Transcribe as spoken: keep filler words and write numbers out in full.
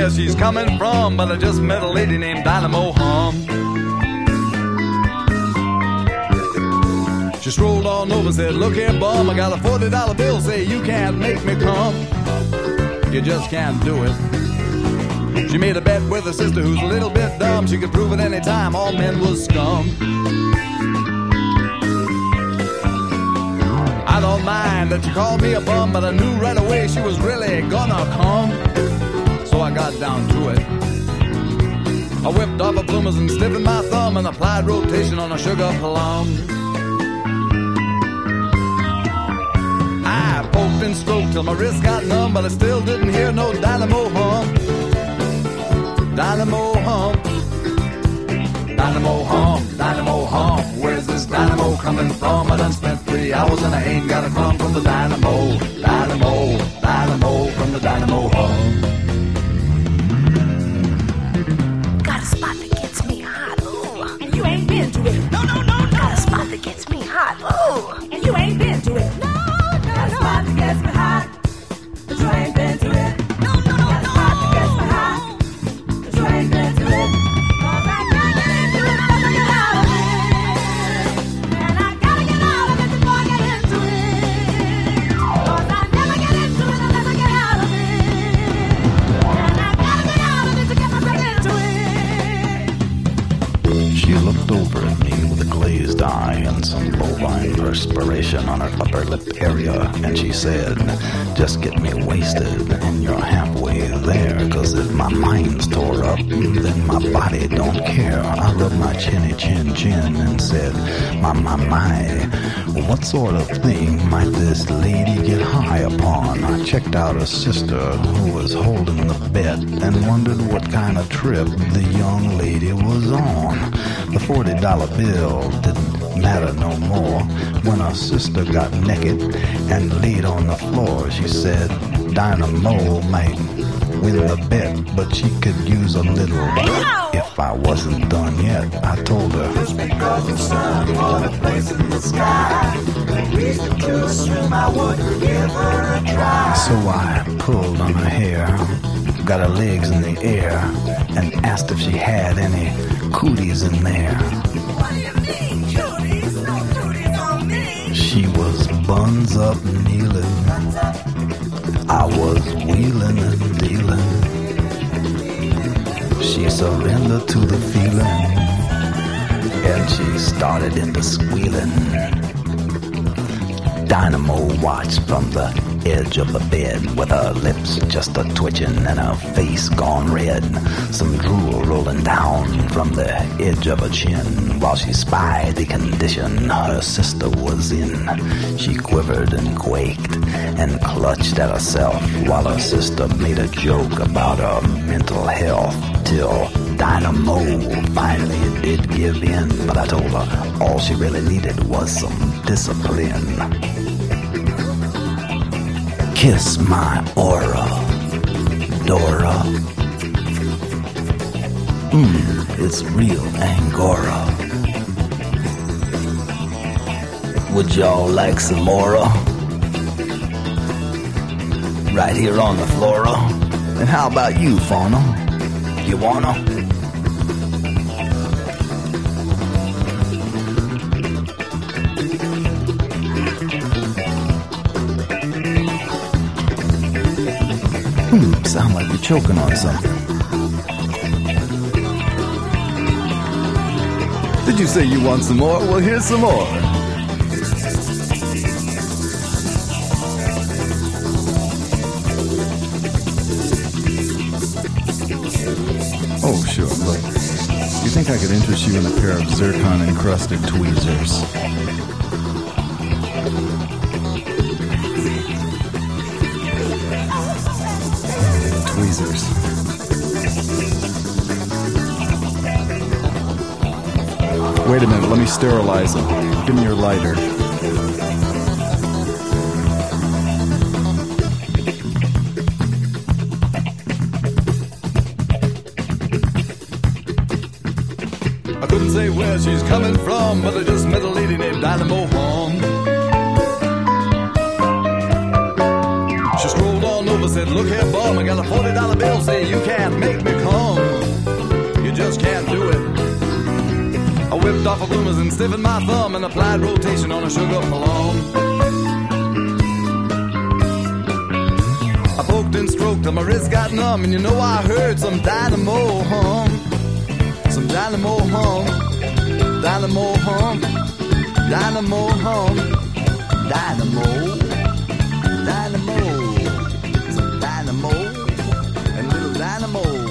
where she's coming from, but I just met a lady named Dynamo Hum. She strolled on over, said, look here, bum, I got a forty dollar bill, say you can't make me come. You just can't do it. She made a bet with her sister who's a little bit dumb. She could prove at any time all men was scum. I don't mind that you called me a bum, but I knew right away she was really gonna come. So I got down to it. I whipped off her bloomers and stiffened my thumb and applied rotation on a sugar plum. I poked and stroked till my wrist got numb, but I still didn't hear no Dynamo Hum. Dynamo Hum, Dynamo Hum, Dynamo Hum. Where's this dynamo coming from? I done spent three hours and I ain't got a crumb from the dynamo. Dynamo, dynamo from the Dynamo Hum. Got a spot that gets me hot, ooh, and you ain't been to it. No, no, no, no. Got a spot that gets me hot, ooh, and you ain't been to it. No, no, no. Got a spot that gets me hot, but you ain't been to it. No, no, no, got a spot that gets me hot. You ain't been to it, 'cause I can't get into it unless I get out of it. And I gotta get out of it before I get into it. 'Cause I never get into it unless I get out of it. And I gotta get out of it to get myself into it. She looked over at me with a glazed eye and some bovine perspiration on her upper lip area, and she said, just get me wasted and you're halfway there, 'cause if my mind's tore up, then my body don't care. I rubbed my chinny chin chin and said, my, my, my, what sort of thing might this lady get high upon? I checked out her sister who was holding the bet and wondered what kind of trip the young lady was on. The forty dollar bill didn't matter no more when her sister got naked and laid on the floor. She said Dynamo might win the bet, but she could use a little. If I wasn't done yet, I told her, just because the sun on a place in the sky, reason to assume I would give her a try. So I pulled on her hair, got her legs in the air, and asked if she had any cooties in there. What do you mean, cooties? No cooties on me. She was buns up kneeling. I was wheeling and dealing. She surrendered to the feeling, and she started into squealing. Dynamo watched from the edge of the bed with her lips just a twitching and her face gone red, some drool rolling down from the edge of her chin while she spied the condition her sister was in. She quivered and quaked and clutched at herself while her sister made a joke about her mental health, till Dynamo finally did give in. But I told her all she really needed was some discipline. Kiss my aura, Dora. Mmm, it's real Angora. Would y'all like some more? Right here on the flora. And how about you, Fauna? You wanna? Hmm, sound like you're choking on something. Did you say you want some more? Well, here's some more. Oh, sure, look. You think I could interest you in a pair of zircon-encrusted tweezers? Tweezers. Wait a minute, let me sterilize them. Give me your lighter. I couldn't say where she's coming from, but I just met a lady named Dynamo Hum. She strolled on over, said, look here, bum, I got a forty dollar bill, say you can't make me come. You just can't do it. I whipped off a bloomers and stiffened my thumb and applied rotation on a sugar plum. I poked and stroked till my wrist got numb, and you know I heard some dynamo hum. Some dynamo hum. Dynamo hum. Dynamo hum. Dynamo. Dynamo. Some dynamo. And little dynamo.